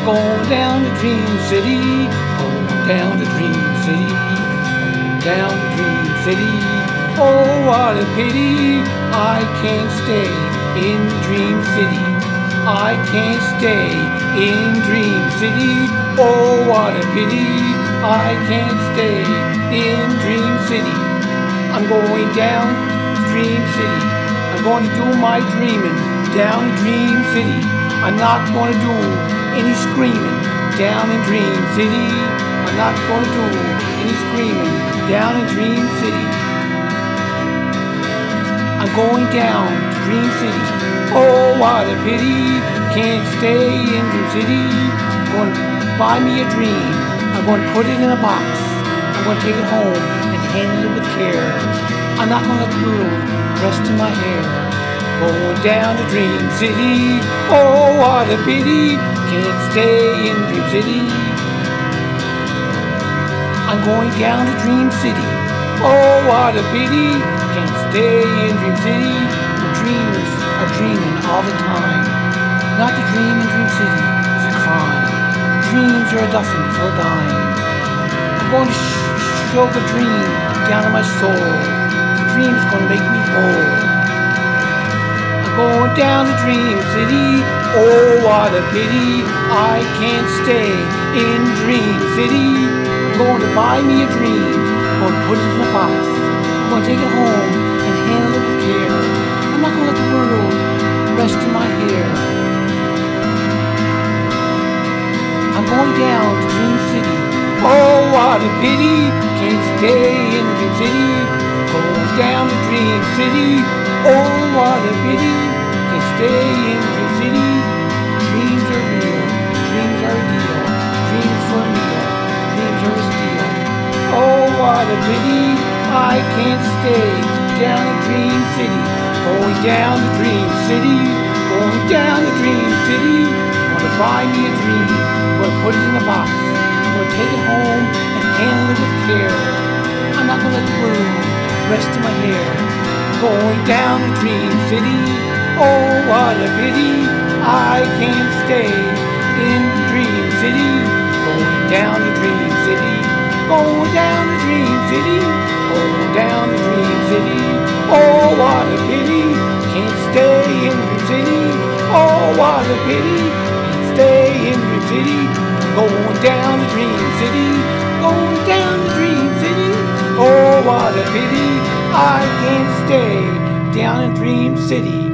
Going down to Dream City, going down to Dream City, going down to Dream City. Oh, what a pity I can't stay in Dream City. I can't stay in Dream City. Oh, what a pity I can't stay in Dream City. I'm going down to Dream City. I'm going to do my dreaming down in Dream City. I'm not going to do any screaming down in Dream City. I'm not going to do any screaming down in Dream City. I'm going down to Dream City. Oh, what a pity, can't stay in Dream City. I'm going to buy me a dream. I'm going to put it in a box. I'm going to take it home and handle it with care. I'm not going to let the world rest in my hair. Going down to Dream City. Oh, what a pity, can't stay in Dream City. I'm going down to Dream City. Oh, what a pity, can't stay in Dream City. The dreamers are dreaming all the time. Not to dream in Dream City is a crime. Dreams are a dozen for a dime. I'm going to shove a dream down in my soul. The dream is going to make me whole. Going down to Dream City. Oh, what a pity I can't stay in Dream City. I'm going to buy me a dream. I'm going to put it in a box. I'm going to take it home and handle it with care. I'm not going to let the world rest in my hair. I'm going down to Dream City. Oh, what a pity can't stay in Dream City. Going down to Dream City. Oh, what a pity, can't stay in Dream City. Dreams are real, dreams are a deal. Dreams for a meal, dreams are a steal. Oh, what a pity, I can't stay down in Dream City. Going down to Dream City, going down to Dream City. I'm gonna buy me a dream, I'm gonna put it in a box. I'm gonna take it home and handle it with care. I'm not gonna let the world rest in my hair. Going down to Dream City. Oh, what a pity I can't stay in Dream City. Going down to Dream City. Going down to Dream City. Going down to Dream City. Oh, what a pity can't stay in Dream City. Oh, what a pity can't stay in Dream City. Going down to Dream City. Going down to Dream City. Oh, what a pity I can't stay down in Dream City.